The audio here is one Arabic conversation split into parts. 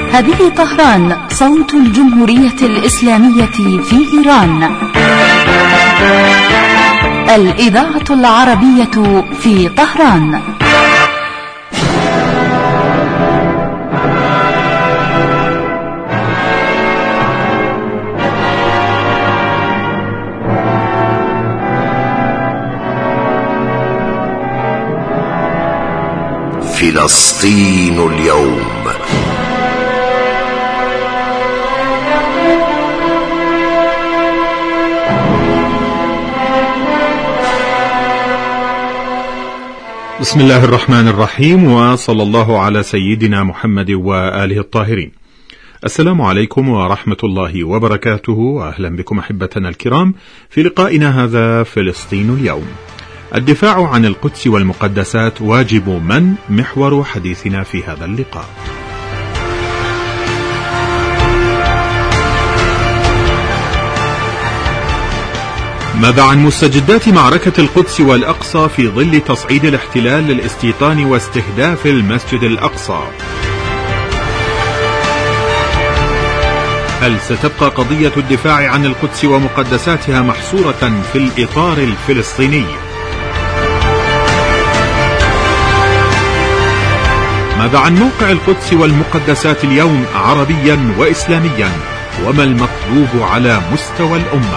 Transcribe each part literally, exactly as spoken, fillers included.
هذه طهران، صوت الجمهورية الإسلامية في إيران. الإذاعة العربية في طهران. فلسطين اليوم. بسم الله الرحمن الرحيم، وصلى الله على سيدنا محمد وآله الطاهرين. السلام عليكم ورحمة الله وبركاته، وأهلا بكم أحبتنا الكرام في لقائنا هذا فلسطين اليوم. الدفاع عن القدس والمقدسات واجب من؟ محور حديثنا في هذا اللقاء. ماذا عن مستجدات معركة القدس والأقصى في ظل تصعيد الاحتلال للاستيطان واستهداف المسجد الأقصى؟ هل ستبقى قضية الدفاع عن القدس ومقدساتها محصورة في الإطار الفلسطيني؟ ماذا عن موقع القدس والمقدسات اليوم عربيا وإسلاميا؟ وما المطلوب على مستوى الأمة؟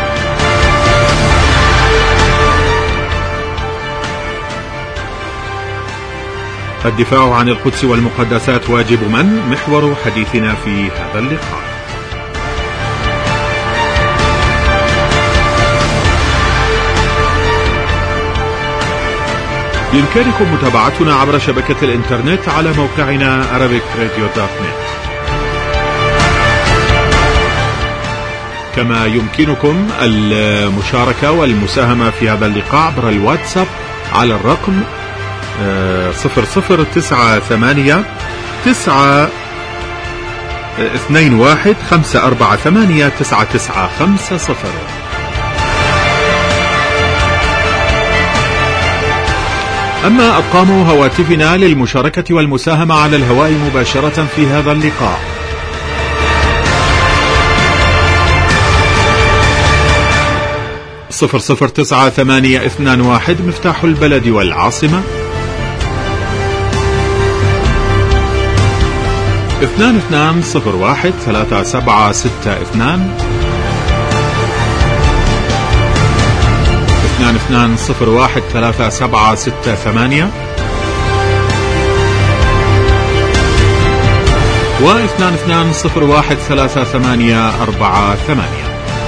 الدفاع عن القدس والمقدسات واجب من؟ محور حديثنا في هذا اللقاء. بإمكانكم متابعتنا عبر شبكة الإنترنت على موقعنا arabic radio dot net، كما يمكنكم المشاركة والمساهمة في هذا اللقاء عبر الواتساب على الرقم صفر صفر تسعة ثمانية تسعة اثنين واحد خمسة أربعة ثمانية تسعة تسعة خمسة صفر. أما أرقام هواتفنا للمشاركة والمساهمة على الهواء مباشرة في هذا اللقاء: صفر صفر تسعة ثمانية اثنان واحد مفتاح البلد والعاصمة، اثنان اثنان صفر واحد ثلاثة سبعة ستة اثنان، اثنان اثنان صفر واحد ثلاثة سبعة ستة ثمانية، واثنان اثنان صفر واحد ثلاثة ثمانية أربعة ثمانية.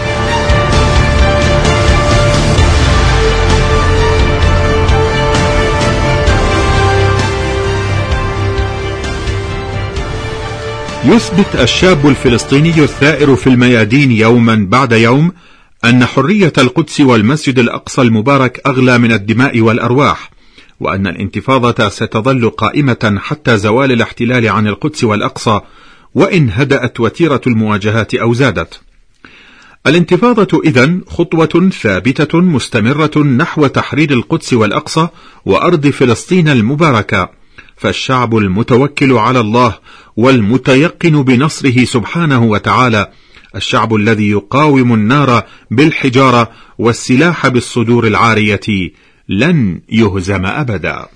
يثبت الشاب الفلسطيني الثائر في الميادين يوما بعد يوم أن حرية القدس والمسجد الأقصى المبارك أغلى من الدماء والأرواح، وأن الانتفاضة ستظل قائمة حتى زوال الاحتلال عن القدس والأقصى، وإن هدأت وتيرة المواجهات أو زادت. الانتفاضة إذن خطوة ثابتة مستمرة نحو تحرير القدس والأقصى وأرض فلسطين المباركة، فالشعب المتوكل على الله والمتيقن بنصره سبحانه وتعالى، الشعب الذي يقاوم النار بالحجارة والسلاح بالصدور العارية، لن يهزم أبدا.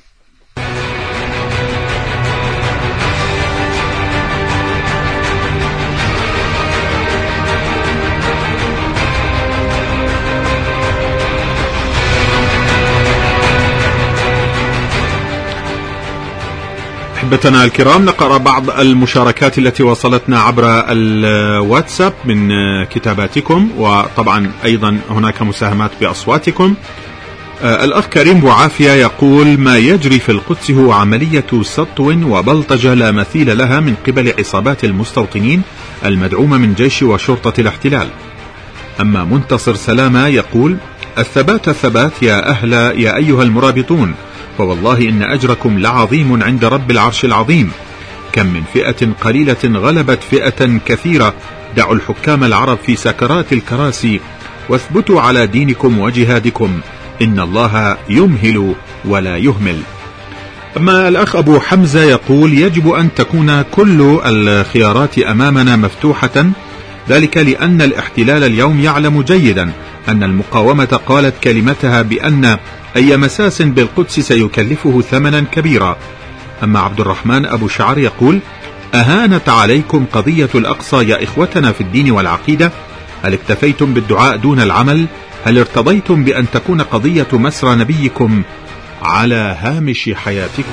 أحبتنا الكرام، نقرأ بعض المشاركات التي وصلتنا عبر الواتساب من كتاباتكم، وطبعا أيضا هناك مساهمات بأصواتكم. الأخ كريم بوعافية يقول: ما يجري في القدس هو عملية سطو وبلطجة لا مثيل لها من قبل عصابات المستوطنين المدعومة من جيش وشرطة الاحتلال. أما منتصر سلامة يقول: الثبات الثبات يا أهل يا أيها المرابطون، فوالله إن أجركم لعظيم عند رب العرش العظيم. كم من فئة قليلة غلبت فئة كثيرة. دعوا الحكام العرب في سكرات الكراسي واثبتوا على دينكم وجهادكم، إن الله يمهل ولا يهمل. أما الأخ أبو حمزة يقول يجب أن تكون كل الخيارات أمامنا مفتوحة، ذلك لأن الاحتلال اليوم يعلم جيدا أن المقاومة قالت كلمتها بأن أي مساس بالقدس سيكلفه ثمنا كبيرا. أما عبد الرحمن أبو شعر يقول أهانت عليكم قضية الأقصى يا إخوتنا في الدين والعقيدة؟ هل اكتفيتم بالدعاء دون العمل؟ هل ارتضيتم بأن تكون قضية مسرى نبيكم على هامش حياتكم؟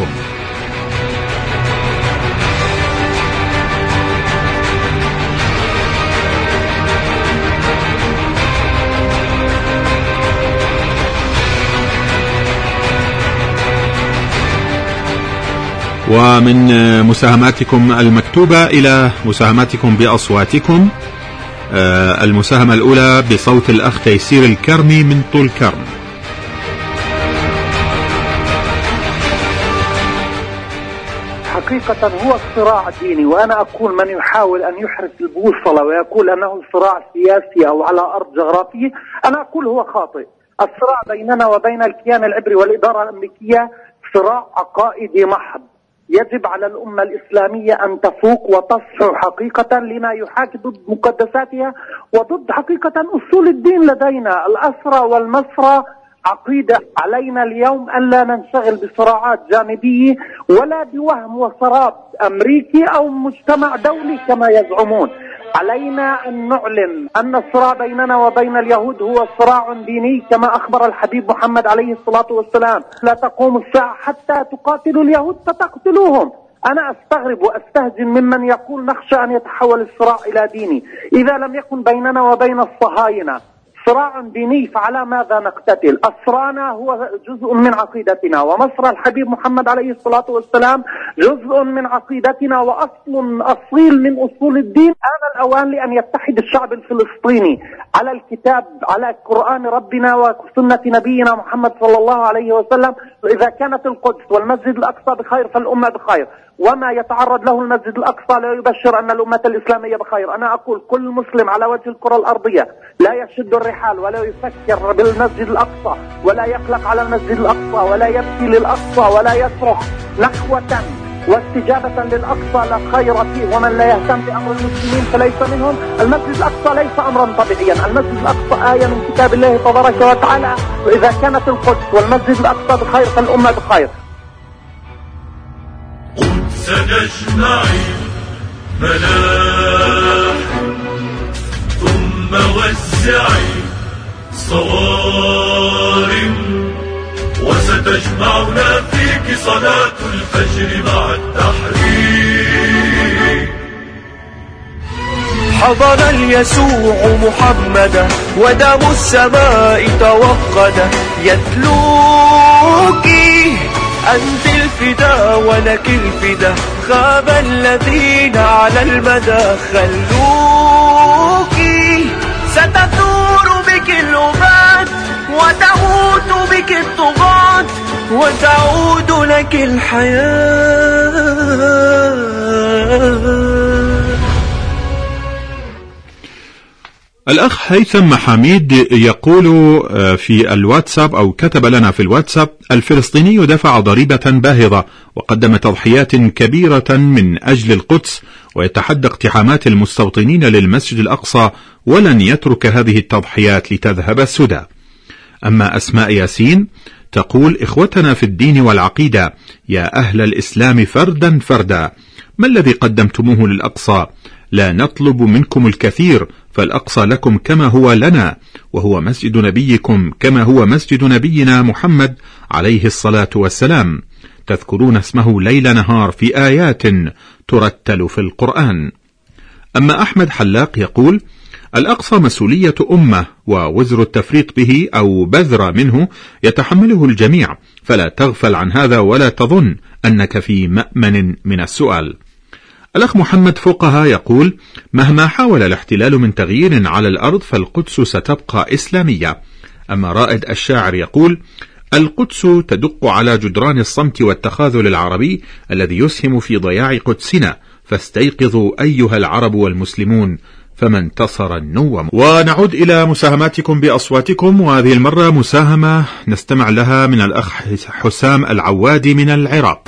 ومن مساهماتكم المكتوبة إلى مساهماتكم بأصواتكم. المساهمة الأولى بصوت الأخ تيسير الكرمي من طول كرم. حقيقة هو الصراع الديني، وأنا أقول من يحاول أن يحرف البوصلة ويقول أنه صراع سياسي أو على أرض جغرافية، أنا أقول هو خاطئ. الصراع بيننا وبين الكيان العبري والإدارة الأمريكية صراع عقائدي محض. يجب على الأمة الإسلامية أن تفوق وتصحو حقيقة لما يحاكي ضد مقدساتها وضد حقيقة أصول الدين لدينا. الأسرى والمسرى عقيدة. علينا اليوم أن لا ننشغل بصراعات جانبية ولا بوهم وسراب أمريكي أو مجتمع دولي كما يزعمون. علينا أن نعلن أن الصراع بيننا وبين اليهود هو صراع ديني كما أخبر الحبيب محمد عليه الصلاة والسلام: لا تقوم الساعة حتى تقاتلوا اليهود فتقتلوهم. أنا أستغرب وأستهجن ممن يقول نخشى أن يتحول الصراع إلى ديني. إذا لم يكن بيننا وبين الصهاينة صراع ديني فعلى ماذا نقتتل؟ أسرانا هو جزء من عقيدتنا، ومصر الحبيب محمد عليه الصلاة والسلام جزء من عقيدتنا وأصل أصيل من أصول الدين. آن الأوان لأن يتحد الشعب الفلسطيني على الكتاب، على قرآن ربنا وسنة نبينا محمد صلى الله عليه وسلم. إذا كانت القدس والمسجد الأقصى بخير فالأمة بخير، وما يتعرض له المسجد الأقصى لا يبشر أن الأمة الإسلامية بخير. أنا أقول كل مسلم على وجه الكرة الأرضية لا يشد الرحال ولا يفكر بالمسجد الأقصى ولا يقلق على المسجد الأقصى ولا يبكي للأقصى ولا يصرخ نخوة واستجابة للأقصى لا خير فيه، ومن لا يهتم بأمر المسلمين فليس منهم. المسجد الأقصى ليس أمرا طبيعيا، المسجد الأقصى آية من كتاب الله تبارك وتعالى، وإذا كانت القدس والمسجد الأقصى بخير فالأمة بخير. قدس نجمعي ملاح ثم وزعي صوارم، وستجمعنا فيك صلاة الفجر مع التحرير. حضن اليسوع محمدا ودم السماء توقد، يتلوك أنت الفدا ولك الفدا، خاب الذين على المدى خلوك. ستثور بك الأمات وتموت بك الطغاة وتعود لك الحياة. الأخ هيثم محاميد يقول في الواتساب أو كتب لنا في الواتساب: الفلسطيني دفع ضريبة باهظة وقدم تضحيات كبيرة من أجل القدس، ويتحدى اقتحامات المستوطنين للمسجد الأقصى ولن يترك هذه التضحيات لتذهب سدى. أما أسماء ياسين تقول: إخوتنا في الدين والعقيدة يا أهل الإسلام فردا فردا، ما الذي قدمتموه للأقصى؟ لا نطلب منكم الكثير، فالأقصى لكم كما هو لنا، وهو مسجد نبيكم كما هو مسجد نبينا محمد عليه الصلاة والسلام، تذكرون اسمه ليل نهار في آيات ترتل في القرآن. أما أحمد حلاق يقول: الأقصى مسؤولية أمة، ووزر التفريط به أو بذر منه يتحمله الجميع، فلا تغفل عن هذا ولا تظن أنك في مأمن من السؤال. الأخ محمد فقها يقول: مهما حاول الاحتلال من تغيير على الأرض فالقدس ستبقى إسلامية. أما رائد الشاعر يقول: القدس تدق على جدران الصمت والتخاذل العربي الذي يسهم في ضياع قدسنا، فاستيقظوا أيها العرب والمسلمون، فما انتصر النوم. ونعود إلى مساهماتكم بأصواتكم، وهذه المرة مساهمة نستمع لها من الأخ حسام العوادي من العراق.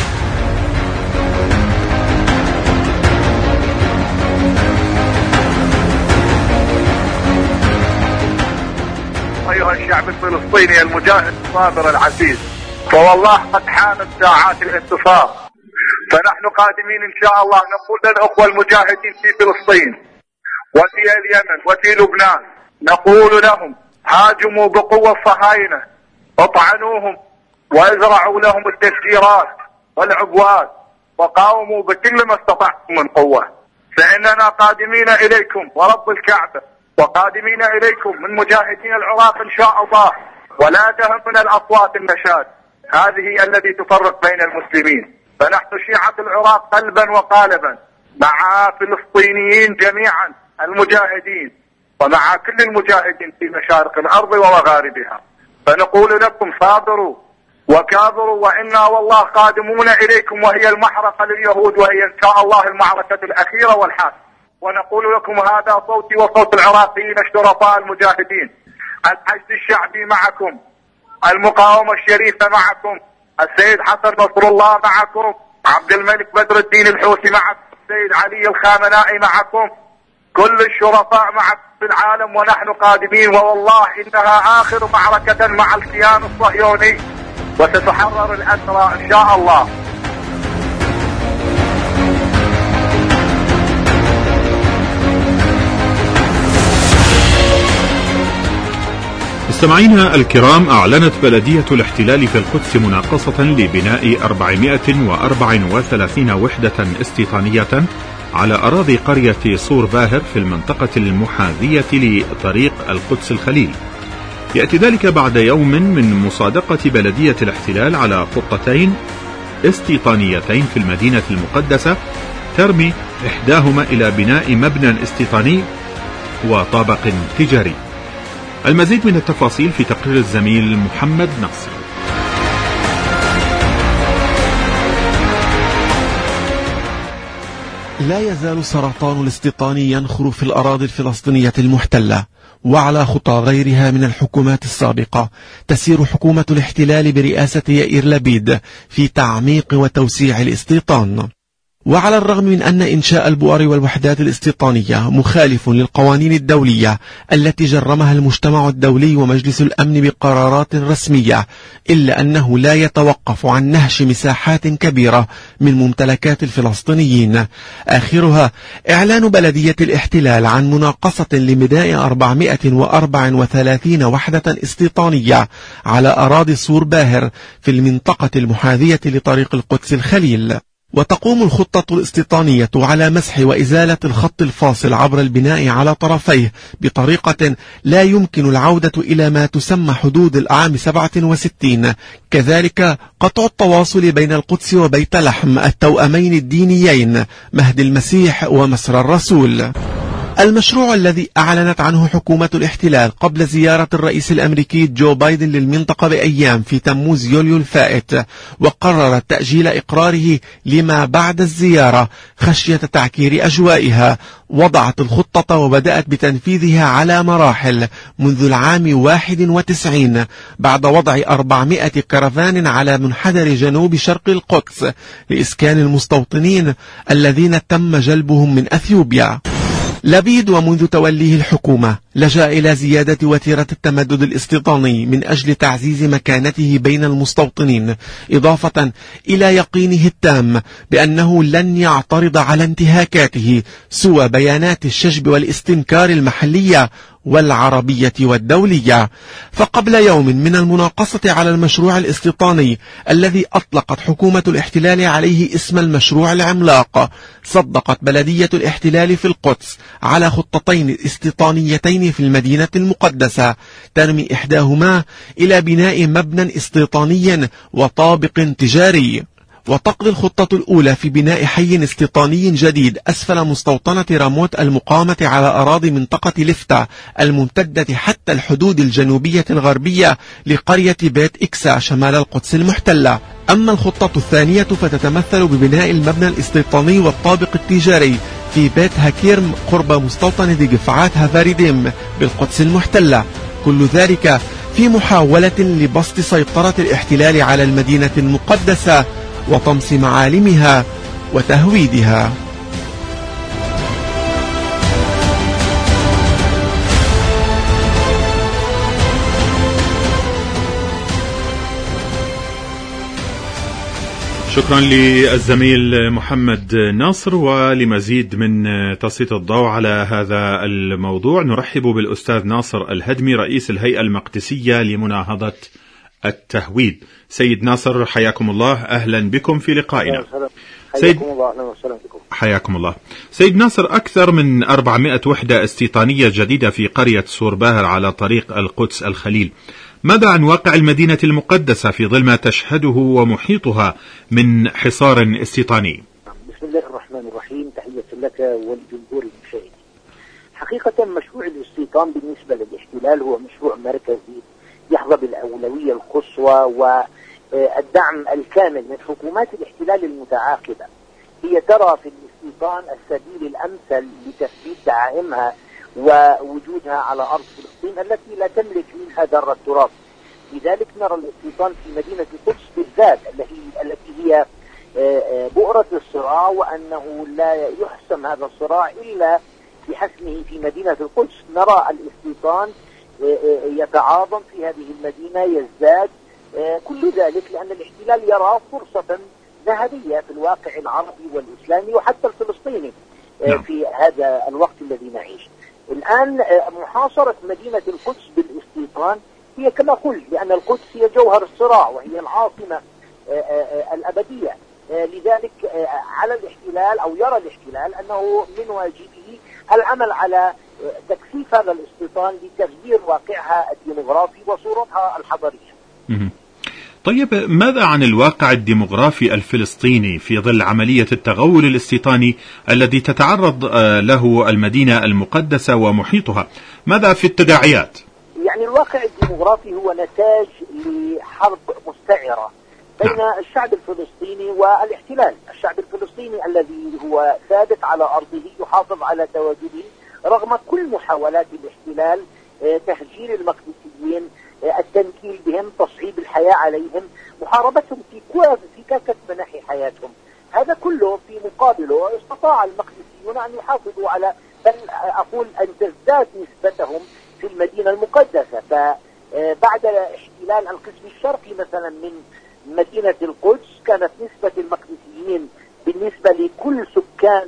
أيها الشعب الفلسطيني المجاهد الصابر العزيز، فوالله قد حانت ساعات الانتصار، فنحن قادمين إن شاء الله نقول للأخوة المجاهدين في فلسطين وفي اليمن وفي لبنان، نقول لهم هاجموا بقوة الصهاينة، اطعنوهم وازرعوا لهم التفجيرات والعبوات، وقاوموا بكل ما استطعتم من قوة، فإننا قادمين إليكم ورب الكعبة، وقادمين إليكم من مجاهدين العراق إن شاء الله، ولا تهمنا الأصوات النشاد، هذه التي تفرق بين المسلمين، فنحن شيعة العراق قلبا وقالبا مع فلسطينيين جميعا المجاهدين، ومع كل المجاهدين في مشارق الأرض ومغاربها، فنقول لكم صابروا وكابروا، وإنا والله قادمون إليكم، وهي المحرقة لليهود، وهي إن شاء الله المعركة الأخيرة والحاسمة. ونقول لكم هذا صوتي وصوت العراقيين الشرفاء المجاهدين، الحشد الشعبي معكم، المقاومة الشريفة معكم، السيد حسن نصر الله معكم، عبد الملك بدر الدين الحوثي معكم، السيد علي الخامنائي معكم، كل الشرفاء معكم في العالم، ونحن قادمين، ووالله إنها آخر معركة مع الكيان الصهيوني، وستحرر الأسرى إن شاء الله. مستمعينا الكرام، أعلنت بلدية الاحتلال في القدس مناقصة لبناء أربعمائة وأربعة وثلاثين وحدة استيطانية على أراضي قرية صور باهر في المنطقة المحاذية لطريق القدس الخليل. يأتي ذلك بعد يوم من مصادقة بلدية الاحتلال على خطتين استيطانيتين في المدينة المقدسة، ترمي إحداهما إلى بناء مبنى استيطاني وطابق تجاري. المزيد من التفاصيل في تقرير الزميل محمد ناصر. لا يزال سرطان الاستيطان ينخر في الأراضي الفلسطينية المحتلة، وعلى خطى غيرها من الحكومات السابقة تسير حكومة الاحتلال برئاسة يائير لبيد في تعميق وتوسيع الاستيطان. وعلى الرغم من أن إنشاء البؤر والوحدات الاستيطانية مخالف للقوانين الدولية التي جرمها المجتمع الدولي ومجلس الأمن بقرارات رسمية، إلا أنه لا يتوقف عن نهش مساحات كبيرة من ممتلكات الفلسطينيين، آخرها إعلان بلدية الاحتلال عن مناقصة لبناء أربعمائة وأربعة وثلاثين وحدة استيطانية على أراضي صور باهر في المنطقة المحاذية لطريق القدس الخليل. وتقوم الخطة الاستيطانية على مسح وإزالة الخط الفاصل عبر البناء على طرفيه بطريقة لا يمكن العودة إلى ما تسمى حدود العام سبعة وستين، كذلك قطع التواصل بين القدس وبيت لحم التوأمين الدينيين مهد المسيح ومسر الرسول. المشروع الذي أعلنت عنه حكومة الاحتلال قبل زيارة الرئيس الأمريكي جو بايدن للمنطقة بأيام في تموز يوليو الفائت، وقرر تأجيل إقراره لما بعد الزيارة خشية تعكير أجوائها، وضعت الخطة وبدأت بتنفيذها على مراحل منذ العام واحد وتسعين بعد وضع أربعمائة كرفان على منحدر جنوب شرق القدس لإسكان المستوطنين الذين تم جلبهم من أثيوبيا. لبيد ومنذ توليه الحكومة لجأ إلى زيادة وتيرة التمدد الاستيطاني من أجل تعزيز مكانته بين المستوطنين، إضافة إلى يقينه التام بأنه لن يعترض على انتهاكاته سوى بيانات الشجب والاستنكار المحلية والعربية والدولية. فقبل يوم من المناقصة على المشروع الاستيطاني الذي أطلقت حكومة الاحتلال عليه اسم المشروع العملاق، صدقت بلدية الاحتلال في القدس على خطتين استيطانيتين في المدينة المقدسة، ترمي إحداهما إلى بناء مبنى استيطاني وطابق تجاري. وتقضي الخطة الأولى في بناء حي استيطاني جديد أسفل مستوطنة راموت المقامة على أراضي منطقة لفتة الممتدة حتى الحدود الجنوبية الغربية لقرية بيت إكسا شمال القدس المحتلة. أما الخطة الثانية فتتمثل ببناء المبنى الاستيطاني والطابق التجاري في بيت هكيرم قرب مستوطنة قفعات هافارديم بالقدس المحتلة، كل ذلك في محاولة لبسط سيطرة الاحتلال على المدينة المقدسة وطمس معالمها وتهويدها. شكرا للزميل محمد ناصر. ولمزيد من تسليط الضوء على هذا الموضوع نرحب بالأستاذ ناصر الهدمي رئيس الهيئة المقدسية لمناهضة التهويد. سيد ناصر حياكم الله، أهلا بكم في لقائنا. سيد الله أهلا وسهلا بكم. حياكم الله. سيد ناصر، أكثر من أربعمائة وحدة استيطانية جديدة في قرية سور باهر على طريق القدس الخليل، ماذا عن واقع المدينة المقدسة في ظل ما تشهده ومحيطها من حصار استيطاني؟ بسم الله الرحمن الرحيم، تحية لك ولجمهور المشاهدين. حقيقة مشروع الاستيطان بالنسبة للاحتلال هو مشروع مركزي يحظى بالأولوية القصوى والدعم الكامل من حكومات الاحتلال المتعاقبة. هي ترى في الاستيطان السبيل الأمثل لتثبيت دعائمها ووجودها على أرض فلسطين التي لا تملك منها ذرة تراب. لذلك نرى الاستيطان في مدينة القدس بالذات التي هي بؤرة الصراع، وأنه لا يحسم هذا الصراع إلا بحسمه في مدينة القدس. نرى الاستيطان يتعاظم في هذه المدينة، يزداد، كل ذلك لأن الاحتلال يرى فرصة ذهبية في الواقع العربي والإسلامي وحتى الفلسطيني في هذا الوقت الذي نعيش. الآن محاصرة مدينة القدس بالاستيطان هي كما قلت، لأن القدس هي جوهر الصراع وهي العاصمة الأبدية. لذلك على الاحتلال أو يرى الاحتلال أنه من واجبه العمل على تكثيف هذا الاستيطان لتغيير واقعها الديمغرافي وصورتها الحضارية. طيب، ماذا عن الواقع الديمغرافي الفلسطيني في ظل عملية التغول الاستيطاني الذي تتعرض له المدينة المقدسة ومحيطها؟ ماذا في التداعيات؟ يعني الواقع الديمغرافي هو نتاج لحرب مستعرة بين الشعب الفلسطيني والاحتلال. الشعب الفلسطيني الذي هو ثابت على أرضه يحافظ على تواجده رغم كل محاولات الاحتلال تهجير المقدسيين، التنكيل بهم، تصعيب الحياة عليهم، محاربتهم في في كافة مناحي حياتهم. هذا كله في مقابله استطاع المقدسيون أن يحافظوا على، بل أقول أن تزداد نسبتهم في المدينة المقدسة. فبعد احتلال القسم الشرقي مثلا من مدينة القدس كانت نسبة المقدسيين بالنسبة لكل سكان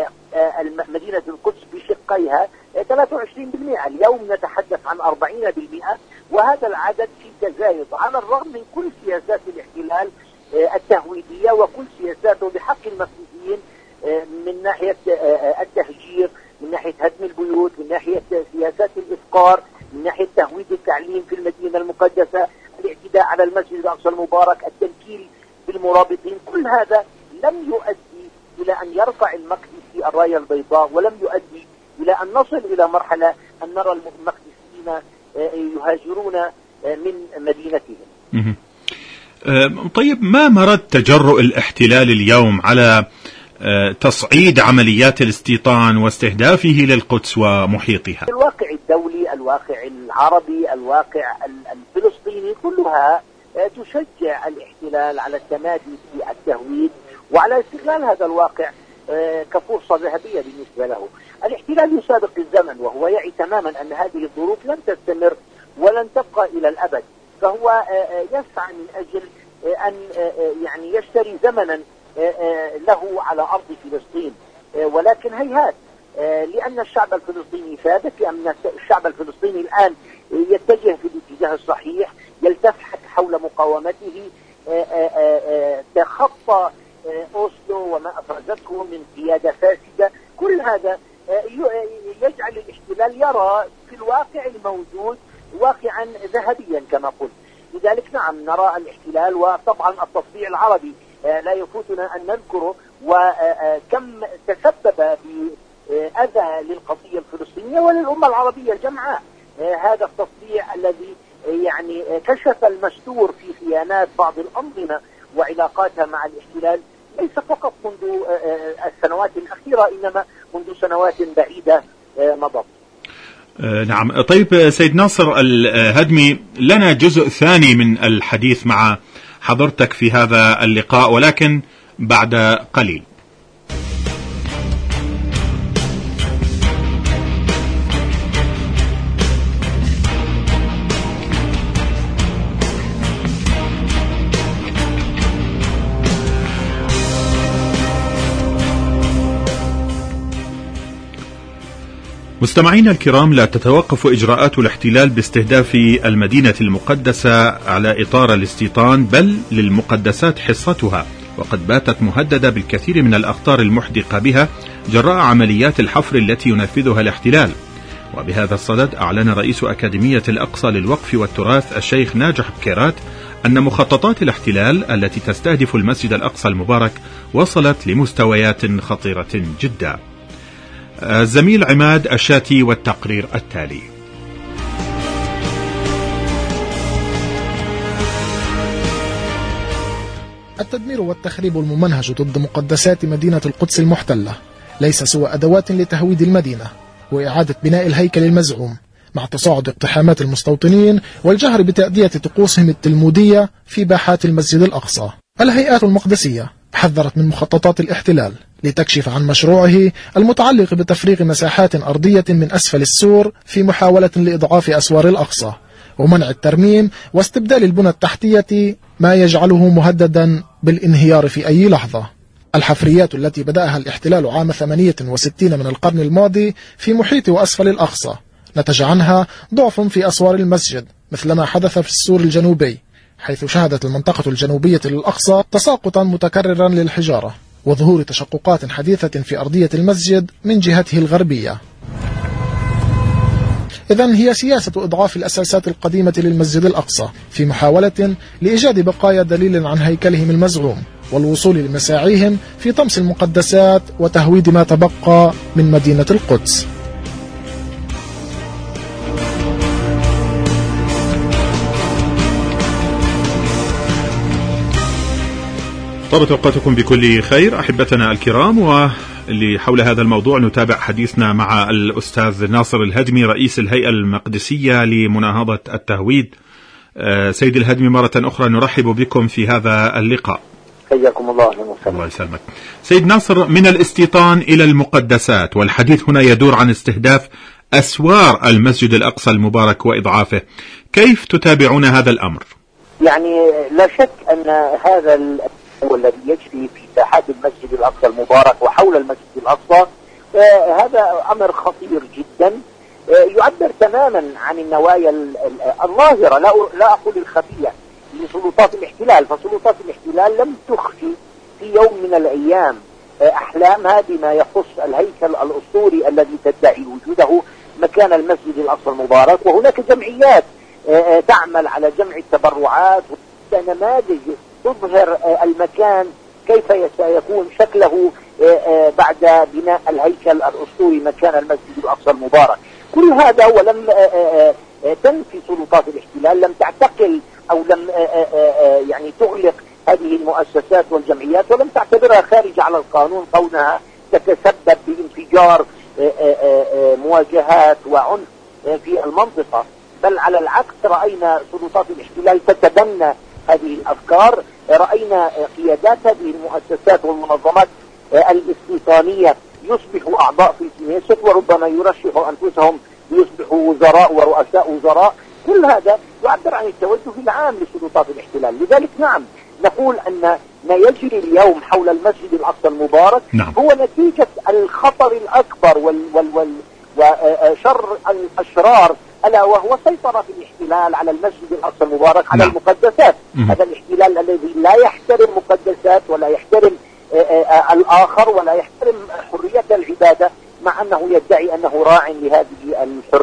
مدينة القدس بشقيها ثلاثة وعشرين بالمئة. اليوم نتحدث عن أربعين بالمئة، وهذا العدد في تزايد على الرغم من كل سياسات الاحتلال التهويدية وكل سياساته بحق المقدسيين من ناحية التهجير، من ناحية هدم البيوت، من ناحية سياسات الإفقار، من ناحية تهويد التعليم في المدينة المقدسة، الاعتداء على المسجد الأقصى المبارك، التنكيل بالمرابطين. كل هذا لم يؤدي إلى أن يرفع المقدسي الراية البيضاء، ولم يؤدي إلى أن نصل إلى مرحلة أن نرى المقدسيين يهاجرون من مدينتهم. طيب، ما مرد تجرؤ الاحتلال اليوم على تصعيد عمليات الاستيطان واستهدافه للقدس ومحيطها؟ الواقع الدولي، الواقع العربي، الواقع الفلسطيني كلها تشجع الاحتلال على التمادي في التهويد وعلى استغلال هذا الواقع كفرصة ذهبية بالنسبة له. الاحتلال يسابق الزمن وهو يعي تماما أن هذه الظروف لن تستمر ولن تبقى إلى الأبد، فهو يسعى من أجل أن يعني يشتري زمنا له على أرض فلسطين. ولكن هيهات، لأن الشعب الفلسطيني ثابت، لأن الشعب الفلسطيني الآن يتجه في الاتجاه الصحيح، يلتف حول مقاومته، تخطى أوسلو وما أفرزته من قيادة فاسدة. كل هذا يجعل الاحتلال يرى في الواقع الموجود واقعا ذهبيا كما قلت. لذلك نعم نرى الاحتلال وطبعا التصديع العربي لا يفوتنا أن نذكره، وكم تسبب بأذى للقضية الفلسطينية وللأمة العربية الجمعاء. هذا التصريح الذي يعني كشف المستور في خيانات بعض الأنظمة وعلاقاتها مع الاحتلال، ليس فقط منذ السنوات الأخيرة إنما منذ سنوات بعيدة مضت. نعم. طيب سيد ناصر الهدمي، لنا جزء ثاني من الحديث مع حضرتك في هذا اللقاء، ولكن بعد قليل. مستمعينا الكرام، لا تتوقف إجراءات الاحتلال باستهداف المدينة المقدسة على إطار الاستيطان، بل للمقدسات حصتها، وقد باتت مهددة بالكثير من الأخطار المحدقة بها جراء عمليات الحفر التي ينفذها الاحتلال. وبهذا الصدد أعلن رئيس أكاديمية الأقصى للوقف والتراث الشيخ ناجح بكيرات أن مخططات الاحتلال التي تستهدف المسجد الأقصى المبارك وصلت لمستويات خطيرة جدا. الزميل عماد الشاتي والتقرير التالي. التدمير والتخريب الممنهج ضد مقدسات مدينة القدس المحتلة ليس سوى أدوات لتهويد المدينة وإعادة بناء الهيكل المزعوم، مع تصاعد اقتحامات المستوطنين والجهر بتأدية طقوسهم التلمودية في باحات المسجد الأقصى. الهيئات المقدسية حذرت من مخططات الاحتلال لتكشف عن مشروعه المتعلق بتفريغ مساحات أرضية من أسفل السور في محاولة لإضعاف أسوار الأقصى ومنع الترميم واستبدال البنى التحتية، ما يجعله مهددا بالانهيار في أي لحظة. الحفريات التي بدأها الاحتلال عام ثمانية وستين من القرن الماضي في محيط وأسفل الأقصى نتج عنها ضعف في أسوار المسجد، مثلما حدث في السور الجنوبي، حيث شهدت المنطقة الجنوبية للأقصى تساقطا متكررا للحجارة وظهور تشققات حديثة في أرضية المسجد من جهته الغربية. إذن هي سياسة إضعاف الأساسات القديمة للمسجد الأقصى في محاولة لإيجاد بقايا دليل عن هيكلهم المزعوم والوصول لمساعيهم في طمس المقدسات وتهويد ما تبقى من مدينة القدس. طابت أوقاتكم بكل خير أحبتنا الكرام، واللي حول هذا الموضوع نتابع حديثنا مع الأستاذ ناصر الهدمي رئيس الهيئة المقدسية لمناهضة التهويد. سيد الهدمي، مرة أخرى نرحب بكم في هذا اللقاء. حياكم الله. الله يسلمك. سيد ناصر، من الاستيطان إلى المقدسات، والحديث هنا يدور عن استهداف أسوار المسجد الأقصى المبارك وإضعافه، كيف تتابعون هذا الأمر؟ يعني لا شك أن هذا والذي يجري في ساحات المسجد الأقصى المبارك وحول المسجد الأقصى آه هذا أمر خطير جدا، آه يعبر تماما عن النوايا الظاهرة، لا, لا أقول الخفية، لسلطات الاحتلال. فسلطات الاحتلال لم تخفي في يوم من الأيام آه أحلامها بما يخص الهيكل الأسطوري الذي تدعي وجوده مكان المسجد الأقصى المبارك. وهناك جمعيات آه تعمل على جمع التبرعات ونماذج تظهر المكان كيف سيكون شكله بعد بناء الهيكل الأسطوري مكان المسجد الأقصى المبارك. كل هذا ولم تنفي سلطات الاحتلال، لم تعتقل أو لم يعني تغلق هذه المؤسسات والجمعيات، ولم تعتبرها خارجة على القانون كونها تتسبب بانفجار مواجهات وعنف في المنطقة. بل على العكس، رأينا سلطات الاحتلال تتبنى هذه الأفكار، رأينا قيادات هذه المؤسسات والمنظمات الاستيطانية يصبحوا أعضاء في الكنيست، وربما يرشحوا أنفسهم ليصبحوا وزراء ورؤساء وزراء. كل هذا يعبر عن التوجه العام لسلطات الاحتلال. لذلك نعم نقول أن ما يجري اليوم حول المسجد الأقصى المبارك نعم. هو نتيجة الخطر الأكبر وال وال وال وشر الأشرار، ألا وهو سيطرة الاحتلال على المسجد الأقصى المبارك، على نعم. المقدسات. مم. هذا الاحتلال الذي لا يحترم مقدسات ولا يحترم آآ آآ الآخر ولا يحترم حرية العبادة، مع أنه يدعي أنه راع لهذه الحرية.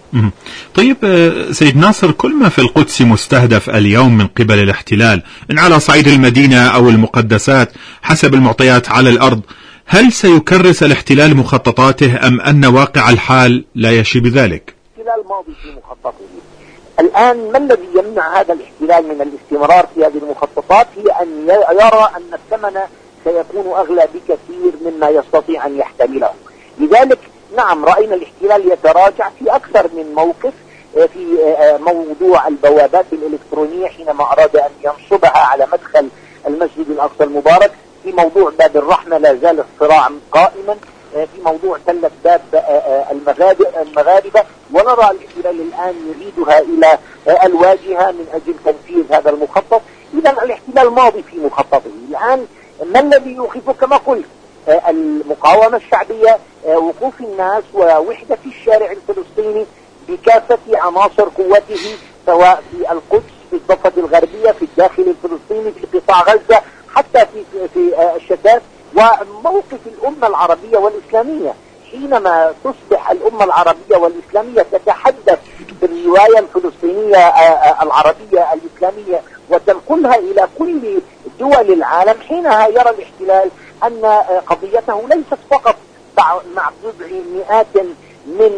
طيب سيد ناصر، كل ما في القدس مستهدف اليوم من قبل الاحتلال إن على صعيد المدينة أو المقدسات حسب المعطيات على الأرض، هل سيكرس الاحتلال مخططاته أم أن واقع الحال لا يشي بذلك؟ الاحتلال ماضي في مخططه. الآن ما الذي يمنع هذا الاحتلال من الاستمرار في هذه المخططات؟ هي أن يرى أن الثمن سيكون أغلى بكثير مما يستطيع أن يحتمله. لذلك نعم رأينا الاحتلال يتراجع في أكثر من موقف، في موضوع البوابات الإلكترونية حينما أراد أن ينصبها على مدخل المسجد الأقصى المبارك، في موضوع باب الرحمة لا زال الصراع قائما، في موضوع تلة باب المغاربة، ونرى الاحتلال الآن يريدها إلى الواجهة من أجل تنفيذ هذا المخطط. إذا الاحتلال ماضي في مخططه. الآن ما الذي يخيف كما قلت؟ المقاومة الشعبية، وقوف الناس ووحدة الشارع الفلسطيني بكافة عناصر قوته، سواء في القدس، في الضفة الغربية، في الداخل الفلسطيني، في قطاع غزة، حتى في في الشتات، وموقف الأمة العربية والإسلامية. حينما تصبح الأمة العربية والإسلامية تتحدث بالرواية الفلسطينية العربية الإسلامية وتنقلها إلى كل دول العالم، حينها يرى الاحتلال أن قضيته ليست فقط مع بضع مئات من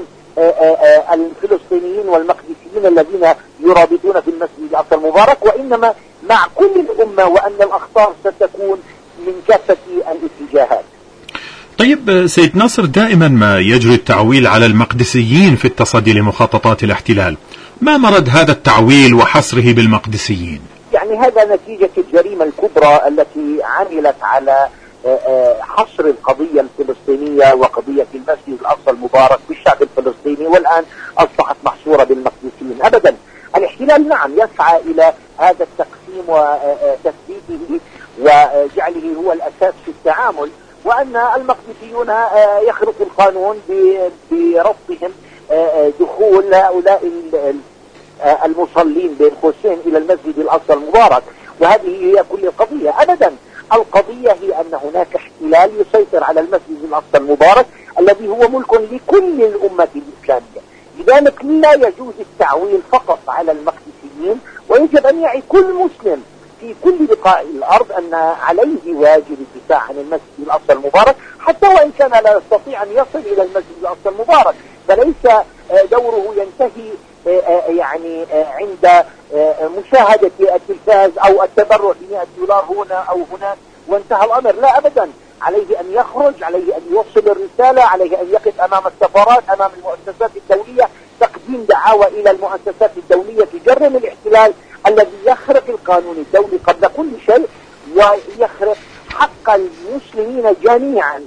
الفلسطينيين والمقدسيين الذين يرابطون في المسجد الأقصى المبارك، وإنما مع كل الأمة، وأن الأخطار ستكون من كافة الاتجاهات. طيب سيد ناصر، دائما ما يجري التعويل على المقدسيين في التصدي لمخططات الاحتلال، ما مرد هذا التعويل وحصره بالمقدسيين؟ يعني هذا نتيجة الجريمة الكبرى التي عملت على حصر القضية الفلسطينية وقضية المسجد الأقصى المبارك بالشعب الفلسطيني، والآن أصبحت محصورة بالمقدسيين. أبدا، الاحتلال نعم يسعى إلى هذا التقسيم وتثبيته وجعله هو الأساس في التعامل، وأن المقدسيون يخرقوا القانون برفضهم دخول هؤلاء المصلين بين قوسين إلى المسجد الأقصى المبارك، وهذه هي كل القضية. أبدا، القضية هي أن هناك احتلال يسيطر على المسجد الأقصى المبارك الذي هو ملك لكل الأمة الإسلامية. لذلك لا يجوز التعويل فقط على المقدسيين، ويجب أن يعي كل مسلم في كل بقاع الأرض أن عليه واجب الدفاع عن المسجد الأقصى المبارك، حتى وإن كان لا يستطيع أن يصل إلى المسجد الأقصى المبارك، فليس دوره ينتهي يعني عند مشاهدة التلفاز أو التبرع بمئة دولار هنا أو هناك وانتهى الأمر. لا أبدا، عليه أن يخرج، عليه أن يوصل الرسالة، عليه أن يقف أمام السفارات، أمام المؤسسات الدولية، تقديم دعاوى إلى المؤسسات الدولية تجرم الاحتلال الذي يخرق القانون الدولي قبل كل شيء، ويخرق حق المسلمين جميعا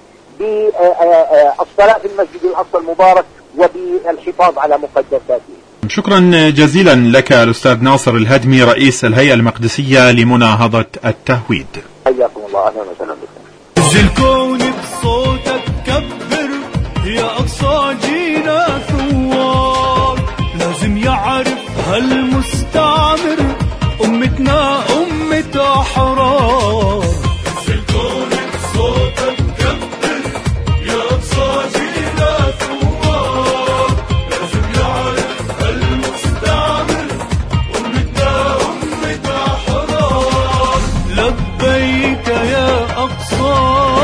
بالصلاة في المسجد الأقصى المبارك وبالحفاظ على مقدساته. شكرا جزيلا لك الأستاذ ناصر الهدمي، رئيس الهيئة المقدسية لمناهضة التهويد. حياكم الله، أهلا وسهلا بكم. زل الكون بصوتك كبر يا أقصى جينا ثوار، لازم يعرف هالمستعمر أمتنا أمة أحرار. زل الكون بصوتك كبر يا أقصى جينا ثوار، لازم يعرف هالمستعمر أمتنا أمة أحرار. لبيك يا أقصى،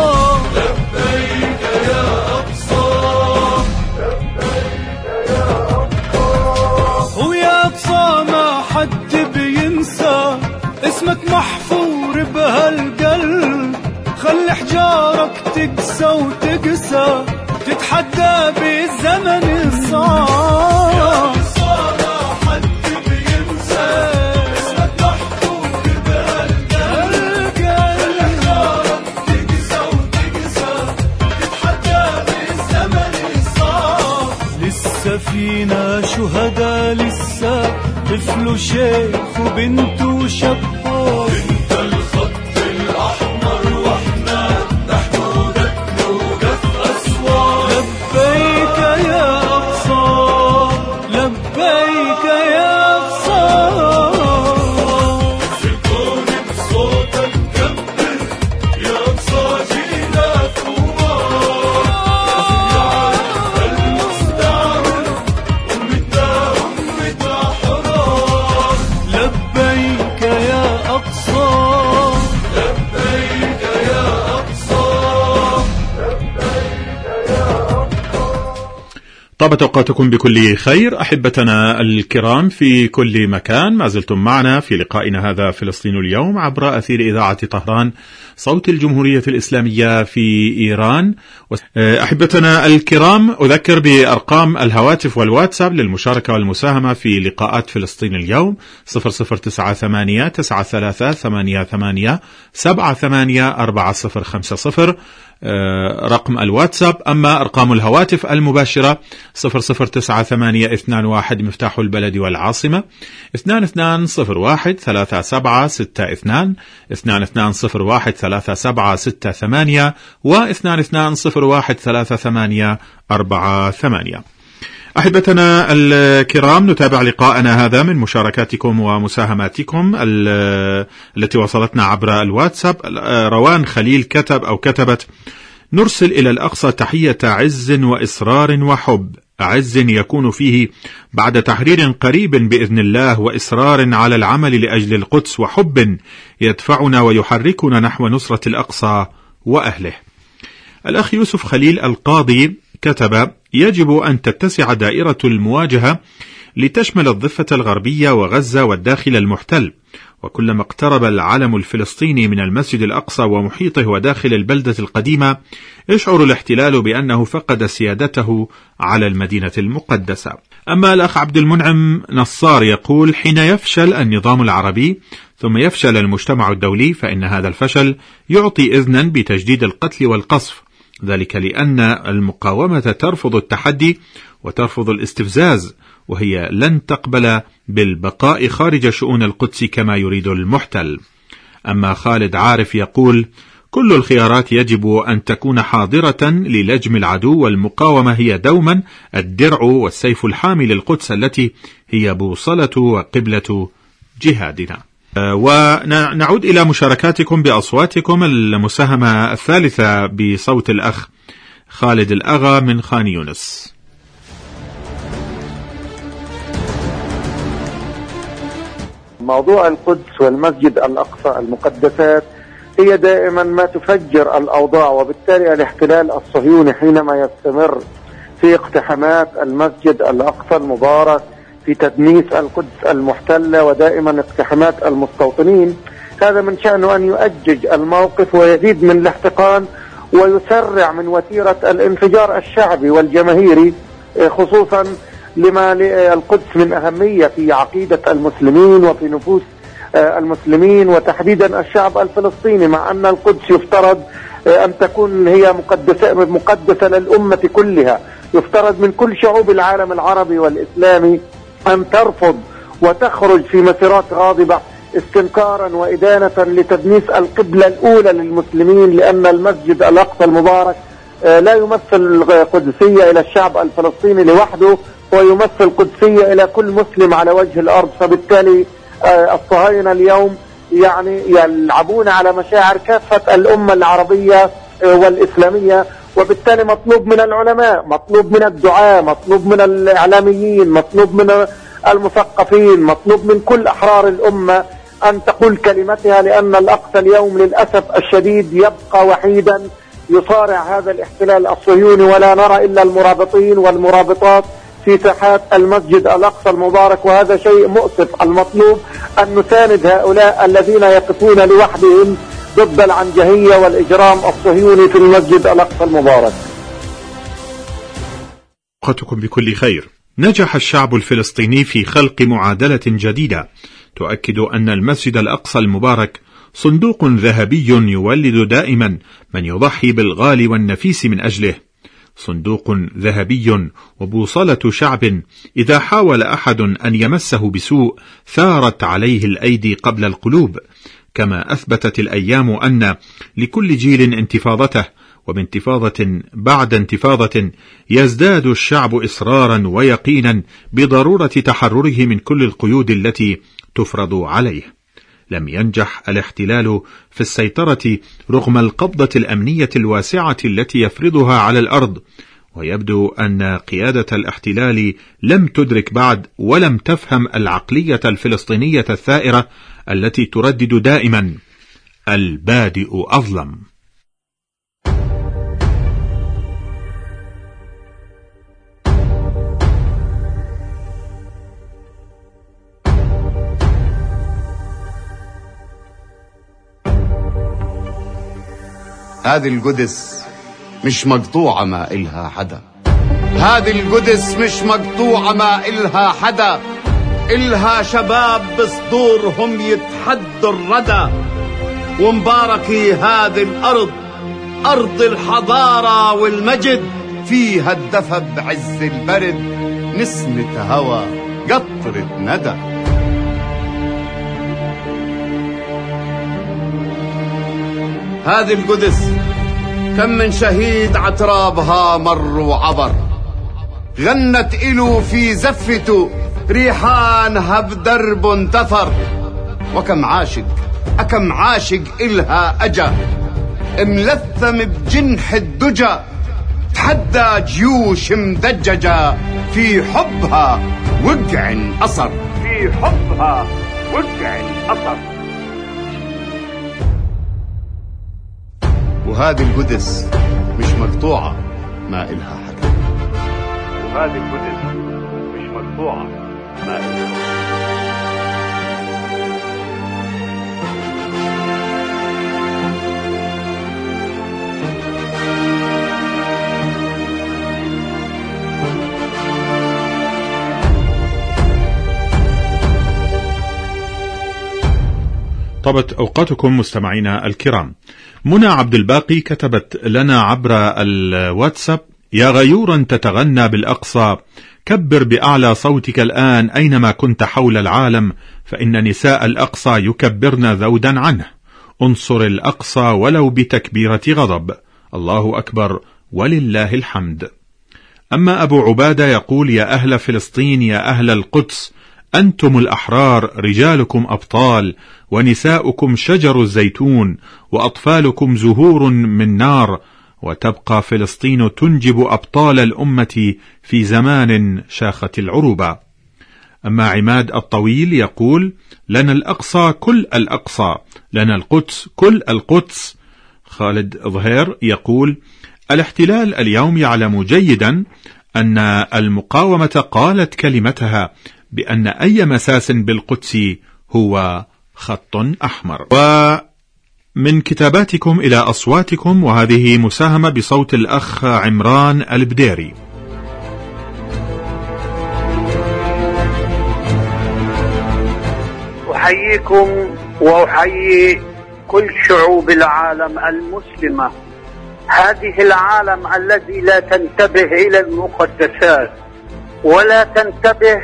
لبيك يا أقصى، لبيك يا أقصى. ويا أقصى ما حد بينسى اسمك محفور بهالقلب، خلي حجارك تقسى وتقسى تتحدى بالزمن الصعب. يا أقصى ما حد بينسى اسمك محفور بهالقلب، خلي حجارك تقسى وتقسى تتحدى بالزمن الصعب. لسه فينا شهداء، لسه طفل وشيخ وبنت وشباب، انت الخط الأحمر واحنا تحدودك نوقف أسوار. لبيك يا أقصى، لبيك يا أقصى. الكون بصوتك كبر يا أقصى جينا ثوار، لازم يعرف المستعمر أمتنا طابت أوقاتكم بكل خير أحبتنا الكرام في كل مكان. ما زلتم معنا في لقائنا هذا فلسطين اليوم عبر أثير إذاعة طهران صوت الجمهورية الإسلامية في إيران. أحبتنا الكرام، أذكر بأرقام الهواتف والواتساب للمشاركة والمساهمة في لقاءات فلسطين اليوم: صفر صفر تسعة ثمانية تسعة ثلاثة ثمانية ثمانية سبعة ثمانية أربعة صفر خمسة صفر رقم الواتساب. أما أرقام الهواتف المباشرة: صفر صفر تسعة ثمانية اثنان واحد مفتاح البلد والعاصمة، اثنان اثنان صفر واحد ثلاثة سبعة ستة اثنان، اثنان اثنان صفر واحد ثلاثة سبعة ستة ثمانية، واثنان اثنان صفر واحد ثلاثة ثمانية أربعة ثمانية. أحبتنا الكرام، نتابع لقاءنا هذا من مشاركاتكم ومساهماتكم التي وصلتنا عبر الواتساب. روان خليل كتب أو كتبت: نرسل إلى الأقصى تحية عز وإصرار وحب، عز يكون فيه بعد تحرير قريب بإذن الله، وإصرار على العمل لأجل القدس، وحب يدفعنا ويحركنا نحو نصرة الأقصى وأهله. الأخ يوسف خليل القاضي كتب: يجب أن تتسع دائرة المواجهة لتشمل الضفة الغربية وغزة والداخل المحتل، وكلما اقترب العلم الفلسطيني من المسجد الأقصى ومحيطه وداخل البلدة القديمة يشعر الاحتلال بأنه فقد سيادته على المدينة المقدسة. أما الأخ عبد المنعم نصار يقول: حين يفشل النظام العربي ثم يفشل المجتمع الدولي، فإن هذا الفشل يعطي إذنا بتجديد القتل والقصف، ذلك لأن المقاومة ترفض التحدي وترفض الاستفزاز، وهي لن تقبل بالبقاء خارج شؤون القدس كما يريد المحتل. أما خالد عارف يقول: كل الخيارات يجب أن تكون حاضرة للجم العدو، والمقاومة هي دوما الدرع والسيف الحامي للقدس التي هي بوصلة وقبلة جهادنا. ونعود إلى مشاركاتكم بأصواتكم. المساهمة الثالثة بصوت الأخ خالد الأغا من خان يونس. موضوع القدس والمسجد الأقصى المقدسات هي دائما ما تفجر الأوضاع، وبالتالي الاحتلال الصهيوني حينما يستمر في اقتحامات المسجد الأقصى المبارك، في تدنيس القدس المحتلة، ودائما اقتحامات المستوطنين، هذا من شأنه أن يؤجج الموقف ويزيد من الاحتقان ويسرع من وتيرة الانفجار الشعبي والجماهيري، خصوصا لما للقدس من أهمية في عقيدة المسلمين وفي نفوس المسلمين وتحديدا الشعب الفلسطيني، مع أن القدس يفترض أن تكون هي مقدسة, مقدسة للأمة كلها. يفترض من كل شعوب العالم العربي والإسلامي أن ترفض وتخرج في مسيرات غاضبة استنكارا وإدانة لتدنيس القبلة الأولى للمسلمين، لأن المسجد الأقصى المبارك لا يمثل قدسية إلى الشعب الفلسطيني لوحده، ويمثل قدسية إلى كل مسلم على وجه الأرض. فبالتالي الصهاينة اليوم يعني يلعبون على مشاعر كافة الأمة العربية والإسلامية، وبالتالي مطلوب من العلماء، مطلوب من الدعاة، مطلوب من الإعلاميين، مطلوب من المثقفين، مطلوب من كل أحرار الأمة أن تقول كلمتها، لأن الأقصى اليوم للأسف الشديد يبقى وحيدا يصارع هذا الاحتلال الصهيوني، ولا نرى إلا المرابطين والمرابطات في ساحات المسجد الأقصى المبارك، وهذا شيء مؤسف. المطلوب أن نساند هؤلاء الذين يقفون لوحدهم ضد العنجهية والإجرام الصهيوني في المسجد الأقصى المبارك. أوقاتكم بكل خير. نجح الشعب الفلسطيني في خلق معادلة جديدة تؤكد أن المسجد الأقصى المبارك صندوق ذهبي يولد دائما من يضحي بالغالي والنفيس من أجله، صندوق ذهبي وبوصلة شعب إذا حاول أحد أن يمسه بسوء ثارت عليه الأيدي قبل القلوب، كما أثبتت الأيام أن لكل جيل انتفاضته، وبانتفاضة بعد انتفاضة يزداد الشعب إصرارا ويقينا بضرورة تحرره من كل القيود التي تفرض عليه. لم ينجح الاحتلال في السيطرة رغم القبضة الأمنية الواسعة التي يفرضها على الأرض، ويبدو أن قيادة الاحتلال لم تدرك بعد ولم تفهم العقلية الفلسطينية الثائرة التي تردد دائما: البادئ أظلم. هذه القدس مش مقطوعة ما إلها حدا، هذه القدس مش مقطوعة ما إلها حدا، إلها شباب بصدورهم يتحدوا الردى. ومباركي هذه الأرض، أرض الحضارة والمجد، فيها الدفى بعز البرد، نسمة هوى قطرة ندى. هذه القدس كم من شهيد عترابها مر وعبر، غنت إلو في زفته ريحانها بدرب انتثر. وكم عاشق أكم عاشق إلها أجا، ملثم بجنح الدجى، تحدى جيوش مدججة، في حبها وقع أثر، في حبها وقع أثر. وهذه القدس مش مقطوعة ما إلها حدا، وهذه القدس مش مقطوعة ما إلها حدا. طابت أوقاتكم مستمعينا الكرام. منى عبد الباقي كتبت لنا عبر الواتساب: يا غيورا تتغنى بالأقصى، كبر بأعلى صوتك الآن أينما كنت حول العالم، فإن نساء الأقصى يكبرن ذودا عنه. انصر الأقصى ولو بتكبيرة غضب. الله أكبر ولله الحمد. أما أبو عبادة يقول: يا أهل فلسطين، يا أهل القدس، أنتم الأحرار، رجالكم أبطال، ونساؤكم شجر الزيتون، وأطفالكم زهور من نار، وتبقى فلسطين تنجب أبطال الأمة في زمان شاخت العروبة. أما عماد الطويل يقول: لنا الأقصى كل الأقصى، لنا القدس كل القدس. خالد ظهير يقول: الاحتلال اليوم يعلم جيدا أن المقاومة قالت كلمتها بأن أي مساس بالقدس هو خط أحمر. ومن كتاباتكم إلى أصواتكم، وهذه مساهمة بصوت الأخ عمران البديري. أحييكم وأحيي كل شعوب العالم المسلمة، هذه العالم الذي لا تنتبه إلى المقدسات ولا تنتبه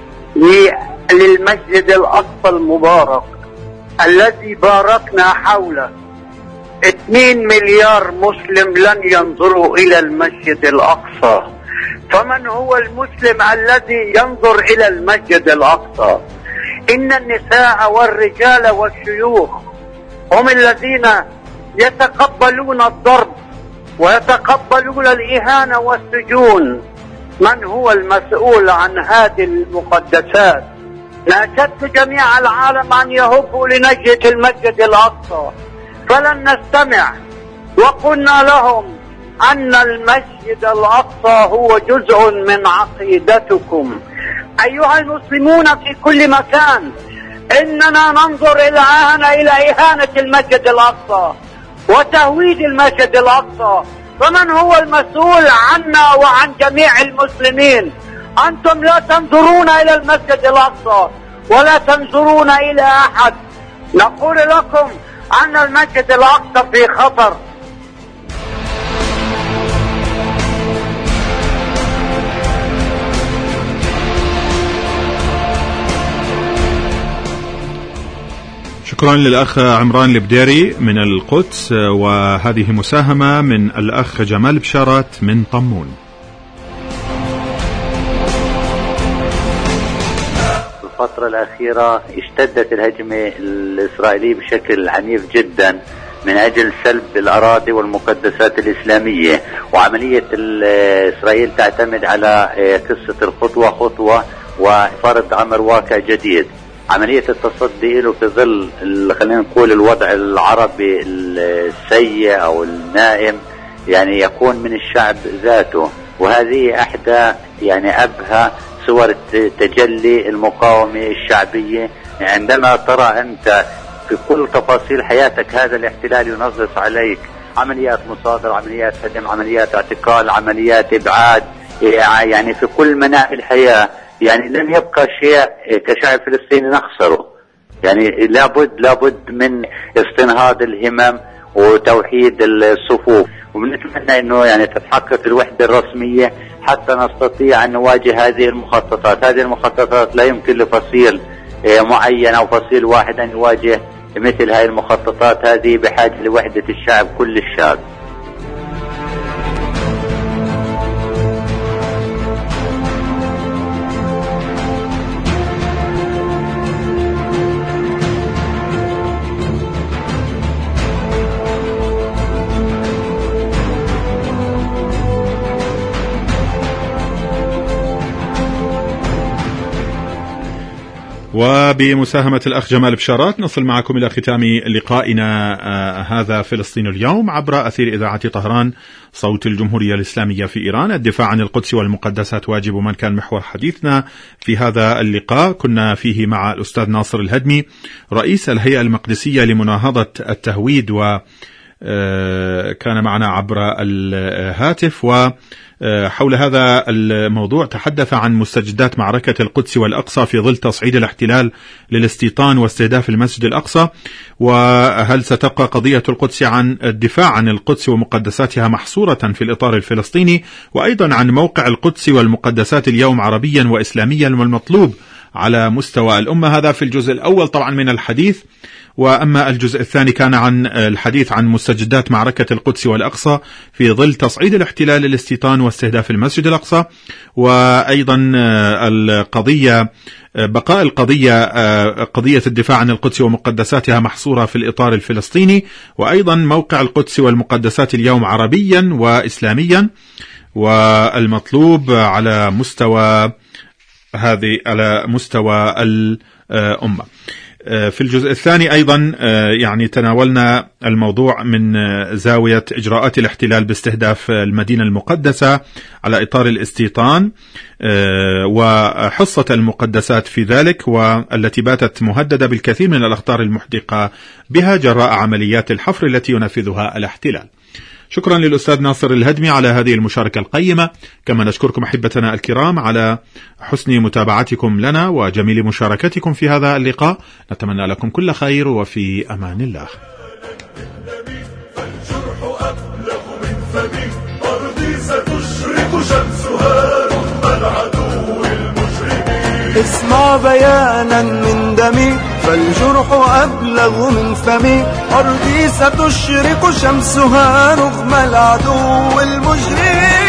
للمسجد الأقصى المبارك الذي باركنا حوله. اثنين مليار مسلم لن ينظروا إلى المسجد الأقصى، فمن هو المسلم الذي ينظر إلى المسجد الأقصى؟ إن النساء والرجال والشيوخ هم الذين يتقبلون الضرب ويتقبلون الإهانة والسجون. من هو المسؤول عن هذه المقدسات؟ ناشدت جميع العالم أن يهبوا لنجدة المسجد الأقصى، فلن نستمع، وقلنا لهم أن المسجد الأقصى هو جزء من عقيدتكم. أيها المسلمون في كل مكان، إننا ننظر الآن إلى إهانة المسجد الأقصى وتهويد المسجد الأقصى، فمن هو المسؤول عنا وعن جميع المسلمين؟ أنتم لا تنظرون إلى المسجد الأقصى ولا تنظرون إلى أحد. نقول لكم أن المسجد الأقصى في خطر. شكرا للأخ عمران البديري من القدس، وهذه مساهمة من الأخ جمال بشارات من طمون. الفترة الأخيرة اشتدت الهجمة الإسرائيلية بشكل عنيف جدا من أجل سلب الأراضي والمقدسات الإسلامية، وعملية إسرائيل تعتمد على قصة الخطوة خطوة وفرض أمر واقع جديد. عملية التصدي له في ظل خلينا نقول الوضع العربي السيء أو النائم، يعني يكون من الشعب ذاته، وهذه أحدى يعني أبهى صور تجلي المقاومة الشعبية. عندما ترى أنت في كل تفاصيل حياتك هذا الاحتلال ينغص عليك عمليات مصادرة، عمليات هدم، عمليات اعتقال، عمليات إبعاد، يعني في كل مناحي الحياة. يعني لن يبقى شيء كشعب فلسطيني نخسره. يعني لابد لابد من استنهاض الهمم وتوحيد الصفوف، ونتمنى انه يعني تتحقق الوحدة الرسمية حتى نستطيع ان نواجه هذه المخططات. هذه المخططات لا يمكن لفصيل معين او فصيل واحد ان يواجه مثل هذه المخططات. هذه بحاجة لوحدة الشعب كل الشعب. وبمساهمة الأخ جمال بشارات نصل معكم إلى ختام لقائنا آه هذا فلسطين اليوم عبر أثير إذاعة طهران صوت الجمهورية الإسلامية في إيران. الدفاع عن القدس والمقدسات واجب من كان محور حديثنا في هذا اللقاء. كنا فيه مع الأستاذ ناصر الهدمي رئيس الهيئة المقدسية لمناهضة التهويد، و كان معنا عبر الهاتف، وحول هذا الموضوع تحدث عن مستجدات معركة القدس والأقصى في ظل تصعيد الاحتلال للاستيطان واستهداف المسجد الأقصى، وهل ستبقى قضية القدس عن الدفاع عن القدس ومقدساتها محصورة في الإطار الفلسطيني، وأيضا عن موقع القدس والمقدسات اليوم عربيا وإسلاميا والمطلوب على مستوى الأمة. هذا في الجزء الأول طبعا من الحديث. وأما الجزء الثاني كان عن الحديث عن مستجدات معركة القدس والأقصى في ظل تصعيد الاحتلال للاستيطان واستهداف المسجد الأقصى، وأيضا القضية بقاء القضية قضية الدفاع عن القدس ومقدساتها محصورة في الإطار الفلسطيني، وأيضا موقع القدس والمقدسات اليوم عربيا وإسلاميا والمطلوب على مستوى هذه على مستوى الأمة. في الجزء الثاني أيضا يعني تناولنا الموضوع من زاوية إجراءات الاحتلال باستهداف المدينة المقدسة على إطار الاستيطان وحصة المقدسات في ذلك، والتي باتت مهددة بالكثير من الأخطار المحدقة بها جراء عمليات الحفر التي ينفذها الاحتلال. شكرا للأستاذ ناصر الهدمي على هذه المشاركة القيمة، كما نشكركم أحبتنا الكرام على حسن متابعتكم لنا وجميل مشاركتكم في هذا اللقاء. نتمنى لكم كل خير وفي أمان الله. فالجرح أبلغ من فمي، أرضي ستشرق شمسها رغم العدو المجرمين. اسمع بيانا من دمي، فالجرح أبلغ من فمي، أرضي ستشرق شمسها رغم العدو المجرمين.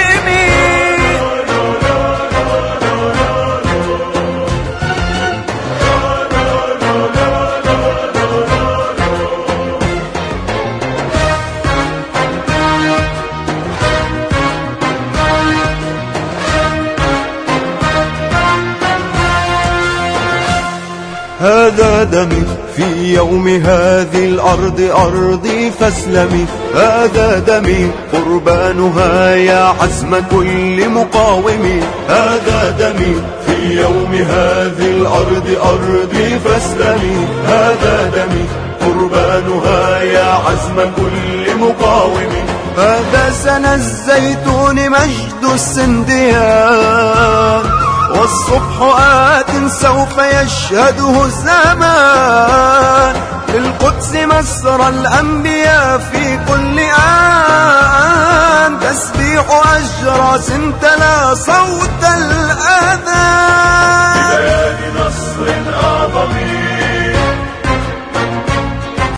هذا دمي في يوم هذه الأرض أرضي فاسلمي، هذا دمي قربانها يا عزم كل مقاوم، هذا دمي في يوم هذه الأرض أرضي فاسلمي، هذا دمي قربانها يا عزم كل مقاوم. هذا سنى الزيتون مجد السنديان، والصبح آت سوف يشهده الزمان، للقدس مسرى الأنبياء في كل آن، تسبيح أجراس تلا صوت الأذان. بليالي نصر أعظم